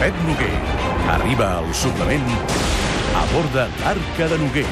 Pep Noguer. Arriba al suplement a bord de l'Arca de Noguer.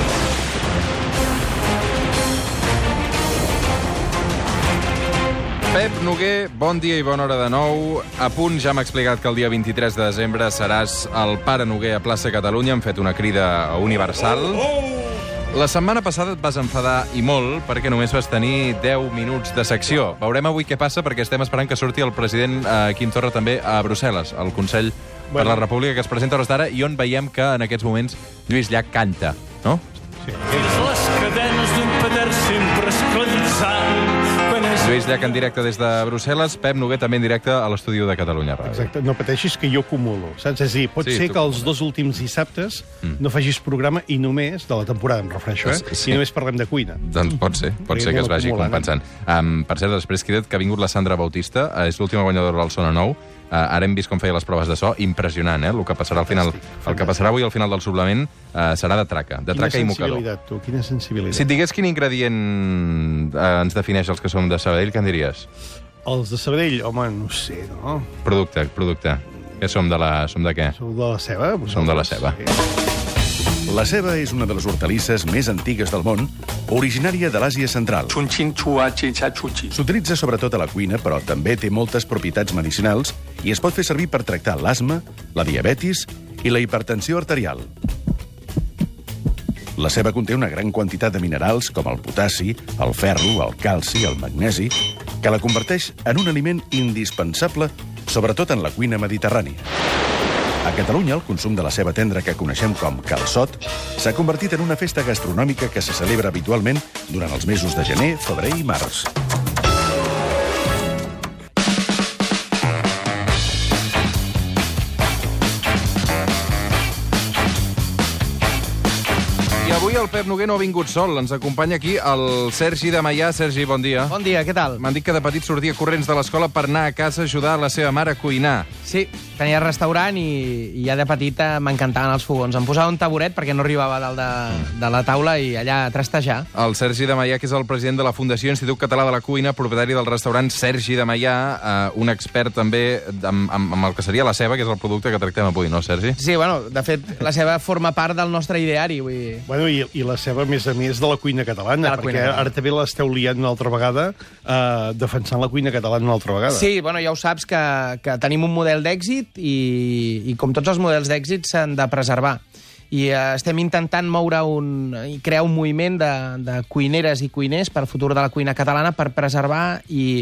Pep Noguer, bon dia i bona hora de nou. A punt, ja m'ha explicat que el dia 23 de desembre seràs el Pare Noguer a plaça Catalunya. Hem fet una crida universal. La setmana passada et vas enfadar i molt perquè només vas tenir 10 minuts de secció. Veurem avui què passa perquè estem esperant que surti el president Quim Torra també a Brussel·les, al Consell per la República, que es presenta a hores d'ara i on veiem que en aquests moments Lluís Llach canta, no? Sí. Les cadenes d'un poder sempre esclavitzant. Lluís Llach en directe des de Brussel·les, Pep Noguer també en directe a l'estudi de Catalunya Ràdio. Exacte, no pateixis que jo acumulo, saps? És a dir, pot ser que els dos últims dissabtes no facis programa i només, de la temporada em refereixo, i només parlem de cuina. Doncs pot ser que es vagi compensant. Per cert, després queda't que ha vingut la Sandra Bautista, és l'última guanyadora del Sona Nou. Ara hem vist com feia les proves de so, impressionant, el que passarà al final. El que passarà avui al final del suplement serà de traca i mocador. Quina sensibilitat, tu, quina sensibilitat. Si et digués quin ingredient ens defineix els que som de Sabadell, què en diries? Els de Sabadell, home, no sé, no? Producte. Què som de què? Sou de la ceba? Som de la ceba. Sí. La ceba és una de les hortalisses més antigues del món, originària de l'Àsia Central. S'utilitza sobretot a la cuina, però també té moltes propietats medicinals i es pot fer servir per tractar l'asma, la diabetis i la hipertensió arterial. La ceba conté una gran quantitat de minerals com el potassi, el ferro, el calci, el magnesi, que la converteix en un aliment indispensable, sobretot en la cuina mediterrània. A Catalunya, el consum de la ceba tendra que coneixem com calçot s'ha convertit en una festa gastronòmica que se celebra habitualment durant els mesos de gener, febrer i març. I avui el Pep Noguer no ha vingut sol. Ens acompanya aquí el Sergi de Maià. Sergi, bon dia. Bon dia, què tal? M'han dit que de petit sortia corrents de l'escola per anar a casa a ajudar la seva mare a cuinar. Sí, tenia restaurant i ja de petita m'encantaven els fogons. Em posava un taburet perquè no arribava a dalt de la taula i allà a trastejar. El Sergi de Maià, que és el president de la Fundació Institut Català de la Cuina, propietari del restaurant Sergi de Maià, un expert també amb el que seria la ceba, que és el producte que tractem avui, no, Sergi? Sí, bueno, de fet, la ceba forma part del nostre ideari. Vull dir... Bueno, i la ceba, a més a més, de la cuina catalana, perquè ara també l'esteu liant una altra vegada, defensant la cuina catalana una altra vegada. Sí, bueno, ja ho saps que tenim un model d'èxit i com tots els models d'èxit s'han de preservar. I estem intentant i crear un moviment de cuineres i cuiners per al futur de la cuina catalana per preservar i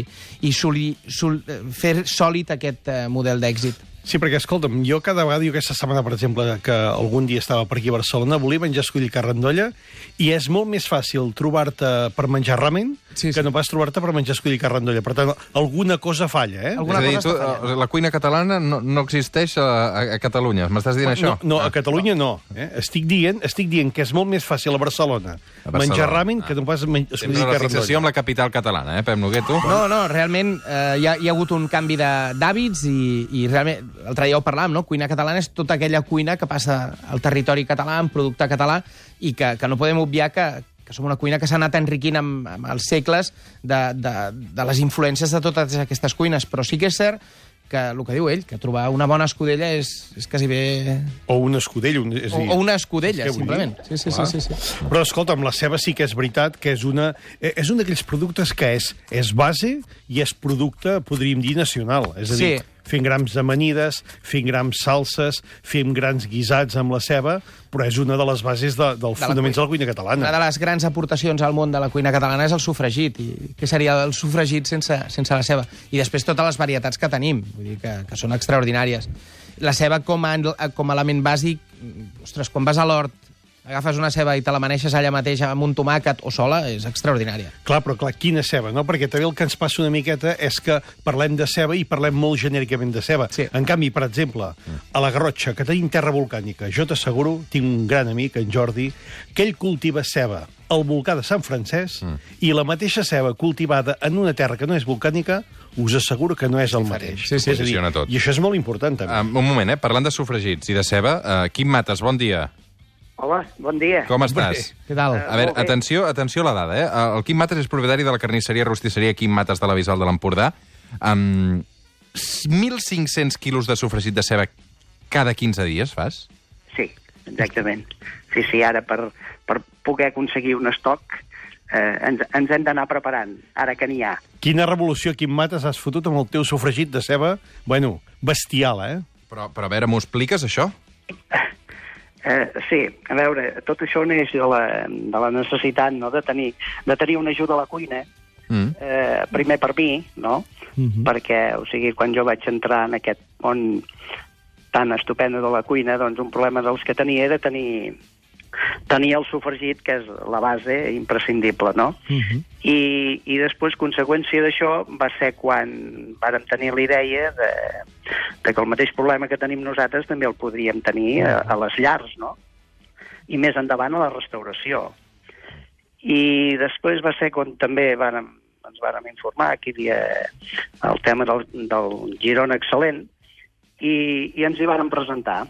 fer sòlid aquest model d'èxit. Sí, perquè, escolta'm, jo cada vegada, aquesta setmana, per exemple, que algun dia estava per aquí a Barcelona, volia menjar escollir carn d'olla, i és molt més fàcil trobar-te per menjar ramen que no pas trobar-te per menjar escollir carn d'olla. Per tant, alguna cosa falla, eh? Alguna cosa falla. La cuina catalana no existeix a Catalunya. M'estàs dient això? No, a Catalunya no. Estic dient que és molt més fàcil a Barcelona menjar ramen que no pas escollir carn d'olla. Tens una fixació amb la capital catalana, Pep Noguer, tu? No, realment hi ha hagut un canvi d'hàbits i realment, l'altre dia ho parlàvem, no? Cuina catalana és tota aquella cuina que passa al territori català, en producte català, i que no podem obviar que som una cuina que s'ha anat enriquint amb els segles de les influències de totes aquestes cuines. Però sí que és cert que el que diu ell, que trobar una bona escudella és quasi bé... O un escudell. O una escudella, simplement. Sí. Però, escolta'm, la ceba sí que és veritat que és un d'aquells productes que és base i és producte, podríem dir, nacional. És a dir, fent grans amanides, fent grans salses, fent grans guisats amb la ceba, però és una de les bases dels fonaments de la cuina catalana. Una de les grans aportacions al món de la cuina catalana és el sofregit. I què seria el sofregit sense la ceba? I després totes les varietats que tenim, vull dir que són extraordinàries. La ceba com a element bàsic, ostres, quan vas a l'hort, agafes una ceba i te la maneixes allà mateix amb un tomàquet o sola, és extraordinària. Clar, quina ceba, no? Perquè també el que ens passa una miqueta és que parlem de ceba i parlem molt genèricament de ceba. Sí. En canvi, per exemple, a la Garrotxa, que tenim terra volcànica, jo t'asseguro, tinc un gran amic, en Jordi, que ell cultiva ceba al volcà de Sant Francesc i la mateixa ceba cultivada en una terra que no és volcànica us asseguro que no és el mateix. Sí, posiciona tot. I això és molt important, també. Un moment, parlant de sofregits i de ceba, Quim Mates, bon dia. Hola, bon dia. Com estàs? Què tal? A veure, atenció a la dada, El Quim Mates és propietari de la carnisseria i rostisseria Quim Mates de la Bisbal de l'Empordà. 1.500 quilos de sofregit de ceba cada 15 dies, fas? Sí, exactament. Sí, ara per poder aconseguir un estoc ens hem d'anar preparant, ara que n'hi ha. Quina revolució, Quim Mates, has fotut amb el teu sofregit de ceba? Bueno, bestial, eh? Però a veure, m'ho expliques, això? Sí, a veure, tot això neix de la necessitat, no?, de tenir una ajuda a la cuina, primer per mi, no?, perquè, o sigui, quan jo vaig entrar en aquest món tan estupendo de la cuina, doncs un problema dels que tenia era tenir el sofregit, que és la base imprescindible, no? I després, conseqüència d'això, va ser quan vàrem tenir la idea de que el mateix problema que tenim nosaltres també el podríem tenir a les llars, no? I més endavant a la restauració. I després va ser quan també ens vàrem informar que hi havia el tema del Girona Excel·lent i ens hi vàrem presentar.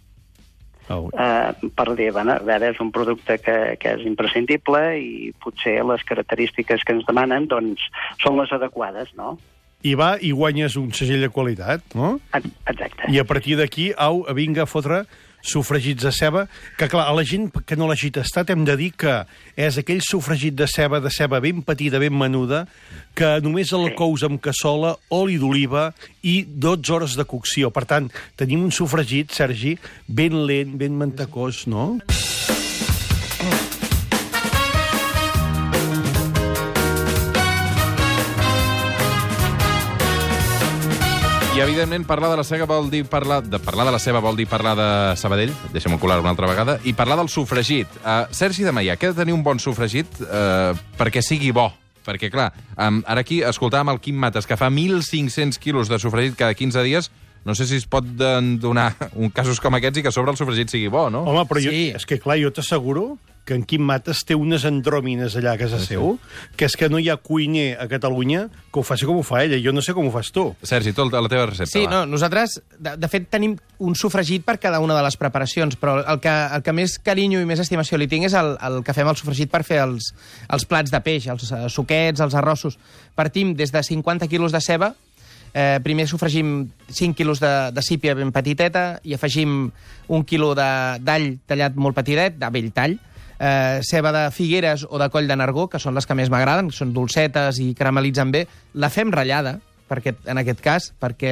Per dir, a veure, és un producte que és imprescindible i potser les característiques que ens demanen doncs són les adequades, no? I guanyes un segell de qualitat, no? Exacte. I a partir d'aquí, vinga a fotre sofregits de ceba, que clar, a la gent que no l'hagi tastat hem de dir que és aquell sofregit de ceba ben petita, ben menuda, que només el cous amb cassola, oli d'oliva i 12 hores de cocció. Per tant, tenim un sofregit, Sergi, ben lent, ben mantecós, no? I, evidentment, parlar de la ceba vol dir parlar de Sabadell, deixem-ho colar una altra vegada, i parlar del sofregit. Sergi de Maià, què ha de tenir un bon sofregit perquè sigui bo? Perquè, clar, ara aquí escoltàvem el Quim Mates, que fa 1.500 quilos de sofregit cada 15 dies. No sé si es pot donar casos com aquests i que a sobre el sofregit sigui bo, no? Home, però és que, clar, jo t'asseguro que en Quim Mates té unes andròmines allà a casa seu, que és que no hi ha cuiner a Catalunya que ho faci com ho fa ella. Jo no sé com ho fas tu. Sergi, tu la teva recepta, Sí, no, nosaltres, de fet, tenim un sofregit per cada una de les preparacions, però el que més carinyo i més estimació li tinc és el que fem al sofregit per fer els plats de peix, els suquets, els arrossos. Partim des de 50 quilos de ceba, primer sofregim 5 quilos de sípia ben petiteta i afegim 1 quilo d'all tallat molt petitet, de bell tall, ceba de Figueres o de Coll de Nargó, que són les que més m'agraden, són dolcetes i caramelitzen bé. La fem ratllada, en aquest cas, perquè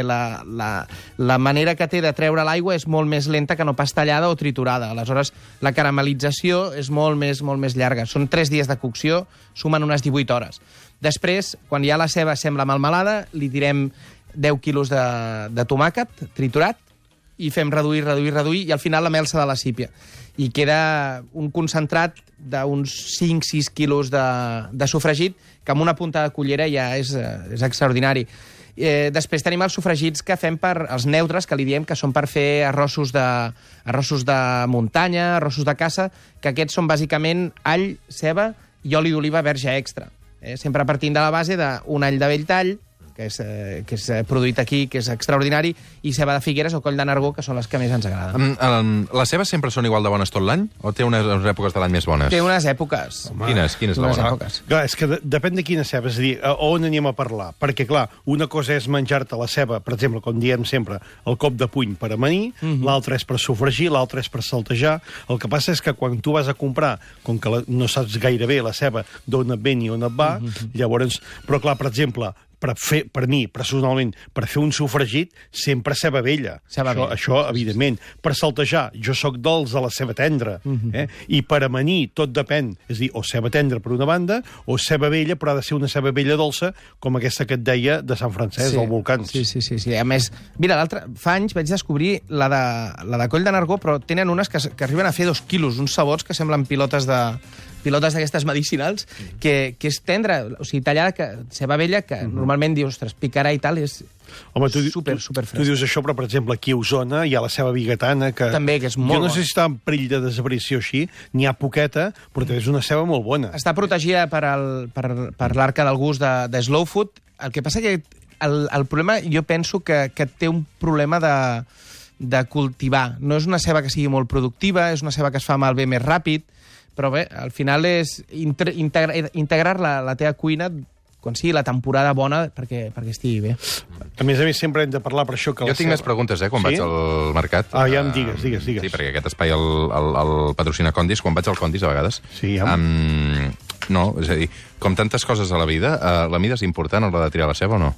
la manera que té de treure l'aigua és molt més lenta que no pas tallada o triturada. Aleshores, la caramelització és molt més llarga. Són 3 dies de cocció, sumen unes 18 hores. Després, quan ja la ceba sembla melmelada, li tirem 10 quilos de tomàquet triturat i fem reduir, i al final la melsa de la sípia. I queda un concentrat d'uns 5-6 quilos de sofregit, que amb una punta de cullera ja és extraordinari. Després tenim els sofregits que fem per els neutres, que li diem que són per fer arrossos de muntanya, arrossos de caça, que aquests són bàsicament all, ceba i oli d'oliva verge extra. Sempre partint de la base d'un all de vell tall, que és produït aquí, que és extraordinari, i ceba de Figueres o Coll de Nargó, que són les que més ens agraden. Les cebes sempre són igual de bones tot l'any? O té unes èpoques de l'any més bones? Té unes èpoques. Quines la bona? Clar, és que depèn de quina ceba, és a dir, on anem a parlar. Perquè, clar, una cosa és menjar-te la ceba, per exemple, com diem sempre, el cop de puny per amanir, l'altra és per sofregir, l'altra és per saltejar. El que passa és que quan tu vas a comprar, com que no saps gaire bé la ceba d'on et ven i on et va, llavors... Però, clar, per exemple, per mi, personalment, per fer un sofregit, sempre ceba vella. Això, evidentment. Per saltejar, jo sóc dolç a la ceba tendra. I per amanir, tot depèn. És a dir, o ceba tendra per una banda, o ceba vella, però ha de ser una ceba vella dolça, com aquesta que et deia de Sant Francesc, del Volcans. Sí. A més, mira, fa anys vaig descobrir la de Coll de Nargó, però tenen unes que arriben a fer 2 quilos, uns sabors que semblen pilotes d'aquestes medicinals, que és tendra, o sigui, tallada, ceba vella, que normalment dius, ostres, picarà i tal, és super fresc. Tu dius això, però, per exemple, aquí a Osona hi ha la ceba bigatana, que... També, que és molt bona. Jo no sé si està en perill de desaparició així, n'hi ha poqueta, però és una ceba molt bona. Està protegida per l'Arca del Gust de Slow Food. El que passa que el problema, jo penso que té un problema de cultivar. No és una ceba que sigui molt productiva, és una ceba que es fa malbé més ràpid, però bé, al final és integrar la teva cuina quan sigui la temporada bona perquè estigui bé. A més, sempre hem de parlar per això que... Jo tinc més preguntes, quan vaig al mercat. Ja em digues. Sí, perquè aquest espai el patrocina Condis. Quan vaig al Condis, a vegades... Sí, ja. No, és a dir, com tantes coses a la vida, la mida és important a l'hora de triar la ceba o no?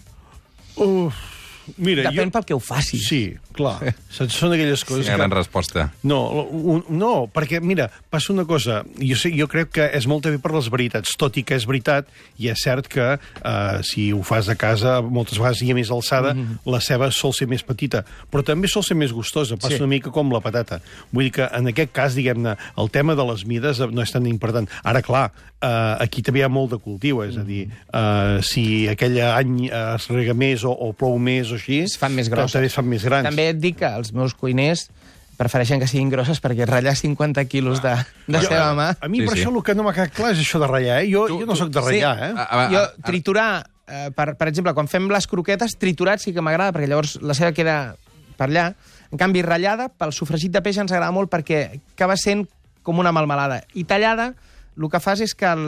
Mira, depèn pel que ho facis. Sí, clar. Són aquelles coses gran resposta. No, perquè, mira, passa una cosa. Jo crec que és molt bé per les veritats, tot i que és veritat, i és cert que si ho fas a casa, moltes vegades hi ha més alçada, la ceba sol ser més petita, però també sol ser més gustosa, passa una mica com la patata. Vull dir que, en aquest cas, diguem-ne, el tema de les mides no és tan important. Ara, clar, aquí també hi ha molt de cultiu, és a dir, si aquell any es rega més o plou més o així, es fan més grosses. També es fan més grans. També et dic que els meus cuiners prefereixen que siguin grosses perquè ratllar 50 quilos de ceba a mà... A mi per això el que no m'ha quedat clar és això de ratllar, Jo no sóc de ratllar, Jo triturar, per exemple, quan fem les croquetes, triturat sí que m'agrada perquè llavors la ceba queda per allà. En canvi, ratllada, pel sofregit de peix ens agrada molt perquè acaba sent com una melmelada. I tallada, el que fas és que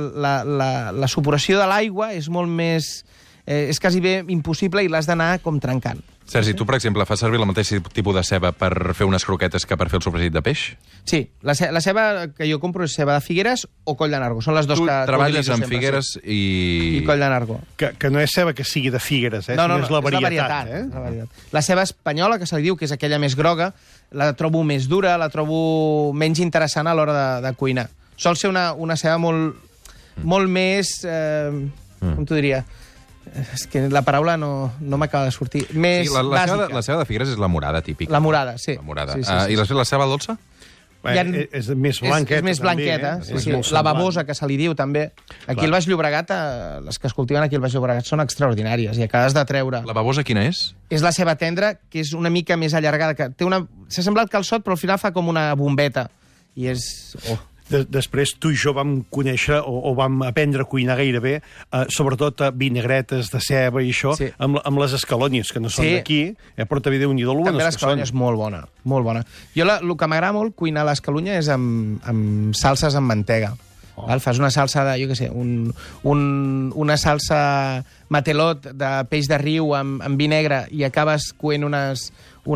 la suporació de l'aigua és molt més... és quasi bé impossible i l'has d'anar com trencant. Sergi, tu, per exemple, fas servir el mateix tipus de ceba per fer unes croquetes que per fer el sofregit de peix? Sí, la ceba que jo compro és ceba de Figueres o Coll de Nargó. Són les dues que... Tu treballes amb Figueres i Coll de Nargó. Que no és ceba que sigui de Figueres, No, és la varietat. És la varietat. La ceba espanyola, que se li diu, que és aquella més groga, la trobo més dura, la trobo menys interessant a l'hora de cuinar. Sol ser una ceba molt més... com t'ho diria? És que la paraula no m'acaba de sortir. Més bàsica. La ceba de Figueres és la morada, típica. La morada, sí. La morada. Sí. I la ceba dolça? És més blanqueta. És més blanqueta, sí. La babosa, que se li diu, també. Aquí al Baix Llobregat, les que es cultiven aquí al Baix Llobregat són extraordinàries i acabes de treure... La babosa quina és? És la ceba tendra, que és una mica més allargada. S'ha semblat calçot, però al final fa com una bombeta. I és... Després tu i jo vam conèixer o vam aprendre a cuinar gairebé, sobretot vinagretes de ceba i això, amb les escalònies, que no són d'aquí, però també Déu-n'hi-do lo bones que són. També l'escalònia és molt bona, molt bona. Jo el que m'agrada molt cuinar l'escalònia és amb salses amb mantega. Fas una salsa de, jo què sé, una salsa matelot de peix de riu amb vi negre i acabes coent unes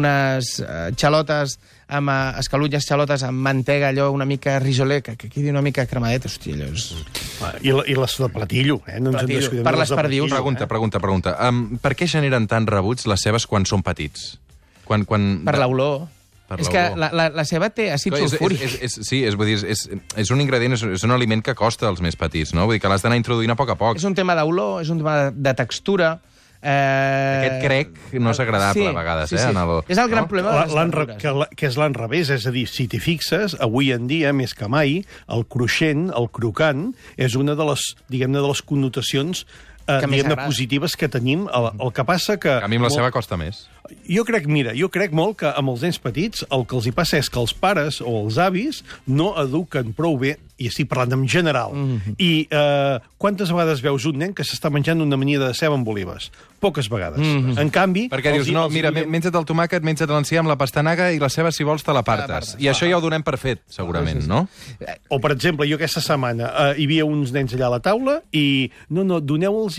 xalotes amb escalunyes, xalotes amb mantega, allò una mica risolé, que quedi una mica cremadet. Hòstia, allò és... I les de platillo, no ens en descuidem. Per les perdius. Pregunta. Per què generen tant rebuig les cebes quan són petits? Per l'olor. És que la ceba té àcid sulfúric. Sí, és un ingredient, és un aliment que costa als més petits, no? Vull dir que l'has d'anar introduint a poc a poc. És un tema d'olor, és un tema de textura. Aquest crec no és agradable a vegades. És el gran problema de les verdures. Que és l'enrevés, és a dir, si t'hi fixes, avui en dia, més que mai, el cruixent, el crocant, és una de les, diguem-ne, de les connotacions positives que tenim. El que passa que... A mi amb la ceba costa més. Jo crec molt que amb els nens petits el que els hi passa és que els pares o els avis no eduquen prou bé, i estic parlant en general. I quantes vegades veus un nen que s'està menjant una amanida de ceba amb olives? Poques vegades. En canvi... Perquè dius, no, mira, menja't el tomàquet, menja't l'enciam, la pastanaga i la ceba, si vols, te la partes. I això ja ho donem per fet, segurament, no? O, per exemple, jo aquesta setmana hi havia uns nens allà a la taula i doneu-los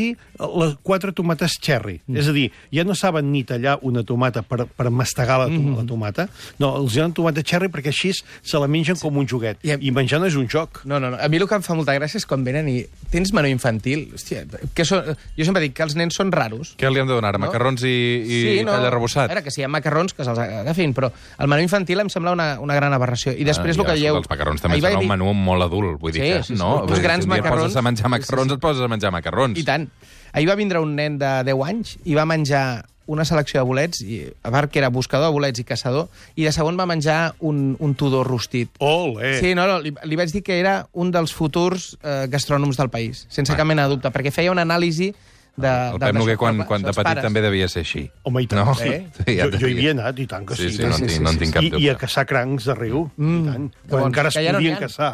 4 tomates cherry. És a dir, ja no saben ni tallar una tomata per mastegar la tomata. No, els donen tomata cherry perquè així se la mengen com un joguet. I menjar no és un joc. No. A mi el que em fa molta gràcia és quan venen i tens menú infantil. Hòstia, jo sempre dic que els nens són raros. Què li hem de donar? Macarrons i tall arrebossat? A veure, que si hi ha macarrons, que se'ls agafin, però el menú infantil em sembla una gran aberració. I després el que dieu... Els macarrons també serà un menú molt adult, vull dir que... Uns grans macarrons... Si et poses a menjar macarrons, et poses a menjar macarrons. I tant. Ahir va vindre un nen de 10 anys i va menjar una selecció de bolets, a part que era buscador de bolets i caçador, i de segon va menjar un tudor rostit. Olé! Sí, li vaig dir que era un dels futurs gastrònoms del país, sense cap mena de dubte, perquè feia una anàlisi el Pep Noguer, quan de petit, també devia ser així. Home, i tant. Jo hi havia anat, i tant que sí. No en tinc cap dubte. I a caçar crancs de riu, i tant. Quan encara es podien caçar.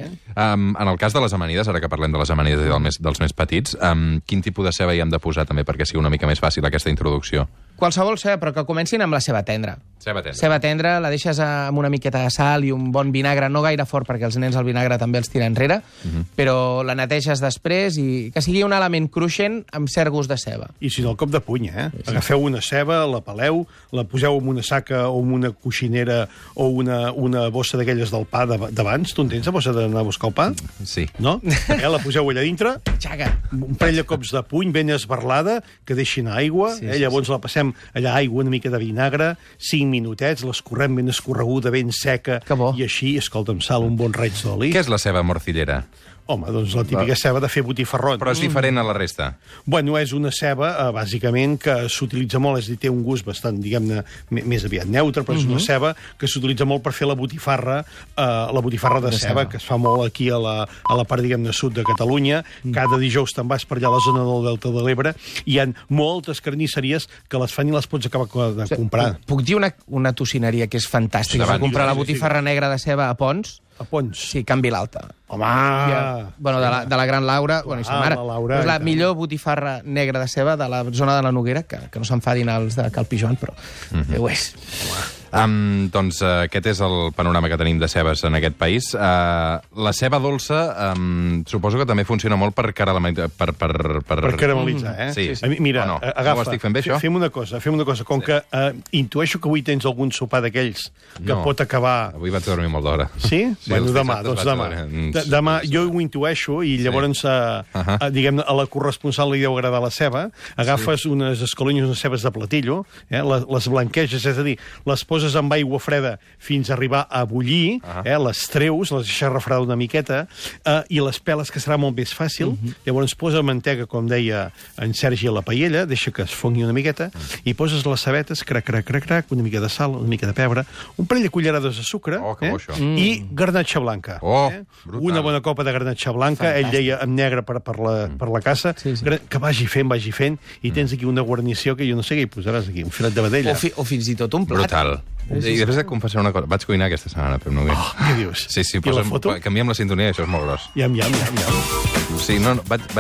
En el cas de les amanides, ara que parlem de les amanides i dels més petits, quin tipus de ceba hi hem de posar també perquè sigui una mica més fàcil aquesta introducció? Qualsevol ceba, però que comencin amb la ceba tendra. Ceba tendra, la deixes amb una miqueta de sal i un bon vinagre, no gaire fort, perquè els nens el vinagre també els tira enrere, però la neteges després i que sigui un element cruixent amb cert gust de ceba. I si no, el cop de puny, eh? Sí. Agafeu una ceba, la peleu, la poseu en una saca o en una coixinera o una bossa d'aquelles del pa d'abans. Tu en tens, la bossa d'anar a buscar el pa? Sí. No? La poseu allà dintre, Xaca. un parell de cops de puny ben esbarlada, que deixin aigua, llavors la passem allà aigua, una mica de vinagre, 5 minutets, l'escorrem ben escorreguda, ben seca, i així, escolta'm, sal un bon raig d'oli. Què és la ceba morcillera? Home, doncs la típica ceba de fer botifarrons. Però és diferent a la resta. Bueno, és una ceba, bàsicament, que s'utilitza molt, és a dir, té un gust bastant, diguem-ne, més aviat neutre, però és una ceba que s'utilitza molt per fer la botifarra de ceba, que es fa molt aquí a la part, diguem-ne, sud de Catalunya. Cada dijous te'n vas per allà a la zona del Delta de l'Ebre. Hi ha moltes carnisseries que les fan i les pots acabar de comprar. Puc dir una tocineria que és fantàstica? Vaig comprar la botifarra negra de ceba a Pons. A Pons? Sí, Can Vilalta. Home! Bueno, de la gran Laura, bueno, i sa mare. És la millor botifarra negra de ceba de la zona de la Noguera, que no s'enfadin els de Cal Pijoan, però ho és. Doncs aquest és el panorama que tenim de cebes en aquest país. La ceba dolça suposo que també funciona molt per caramelitzar, Per caramelitzar, eh? Sí. Mira, no agafa. ho estic fent bé, això? Fem una cosa. Com que intueixo que avui tens algun sopar d'aquells que pot acabar... Avui vaig dormir molt d'hora. Sí? Bueno, els demà, doncs demà. Demà jo ho intueixo i llavors, diguem-ne, a la corresponsal li deu agradar la ceba, agafes unes escalonyes, unes cebes de platillo, les blanqueges, és a dir, les poses amb aigua freda fins a arribar a bullir, les treus, les deixes refredar una miqueta, i les peles, que serà molt més fàcil. Llavors posa mantega, com deia en Sergi, a la paella, deixa que es fongui una miqueta, i poses les cebetes, crac, una mica de sal, una mica de pebre, un parell de cullerades de sucre, i garnatxa blanca. Una bona copa de garnatxa blanca, ell deia en negre per la caça, que vagi fent, i tens aquí una guarnició que jo no sé què hi posaràs aquí, un filet de vedella. O fins i tot un plat. Brutal. I després et confessaré una cosa. Vaig cuinar aquesta setmana, Pep Noguer. Què dius? Sí, canviem la sintonia, això és molt gros. Iam. Sí, no,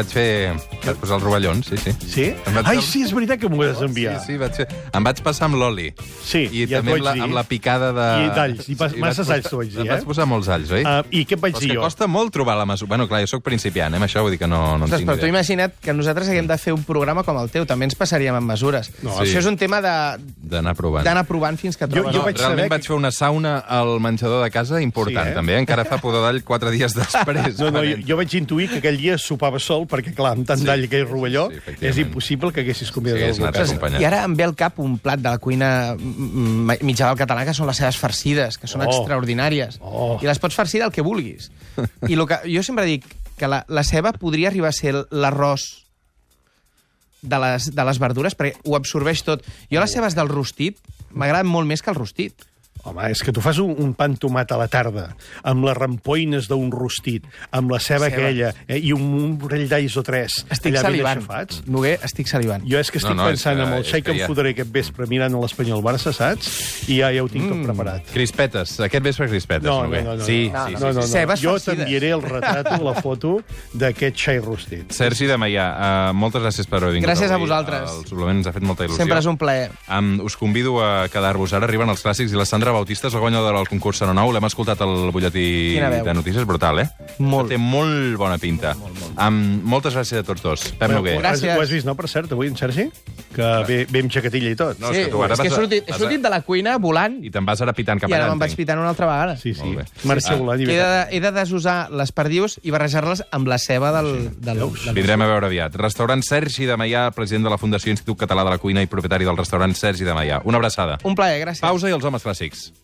vaig posar els rovellons, sí. Sí? Ai, sí, és veritat que m'ho has enviat. Sí, em vaig passar amb l'oli. Sí, i també amb la picada de... I d'alls, masses alls t'ho vaig dir, Vaig posar molts alls, oi? I què et vaig dir jo? Però és que costa molt trobar la mesura. Bueno, clar, jo soc principiant, això vull dir que no en tinc idea. Però tu imagina't que nosaltres haguem de fer un programa com el teu, també ens passaríem amb mesures. Això és un tema d'anar provant. D'anar provant fins que trobes... Realment vaig fer una sauna al menjador de casa important, també. Encara fa pudor d'all 4 dies després. No, jo vaig intuir que aquell dia sopava sol, perquè, clar, amb tant d'all i aquell rovelló, és impossible que haguessis convidat algú a casa. I ara em ve al cap un plat de la cuina mitjana català, que són les cebes farcides, que són extraordinàries. I les pots farcir del que vulguis. I jo sempre dic que la ceba podria arribar a ser l'arròs de les verdures, perquè ho absorbeix tot. Jo les cebes del rostit m'agraden molt més que el rostit. Home, és que tu fas un pa amb tomat a la tarda, amb les rampoines d'un rostit, amb la ceba aquella, i un parell d'alls o 3. Estic salivant. Noguer, estic salivant. Jo és que estic pensant en el xai que em fotré aquest vespre mirant l'Espanyol Barça, saps? I ja ho tinc tot preparat. Crispetes. Aquest vespre crispetes, Noguer. No. Jo t'enviaré el retrat o la foto d'aquest xai rostit. Sergi de Meià, moltes gràcies per haver vingut. Gràcies a vosaltres. El suplement ens ha fet molta il·lusió. Sempre és un plaer. Us convido a quedar-vos. Ara arriben els clàssics i la Sandra Bautista és la guanyadora del concurs Sano Nou. L'hem escoltat al butlletí de notícies. Brutal, eh? Molt. Té molt bona pinta. Moltes gràcies a tots dos. Pep Noguer. Gràcies. Ho has vist, no, per cert, avui, en Sergi? Que ve amb xacatilla i tot. Sí, és que he sortit de la cuina volant. I te'n vas ara pitant cap allà. I ara me'n vaig pitant una altra vegada. Sí. Marxa volant. He de desusar les perdius i barrejar-les amb la ceba del... Vindrem a veure aviat. Restaurant Sergi de Meià, president de la Fundació Institut Català de la Cuina i propietari del restaurant Sergi de Meià. Una abraçada. Un plaer, gràcies. Pausa i els homes clàssics.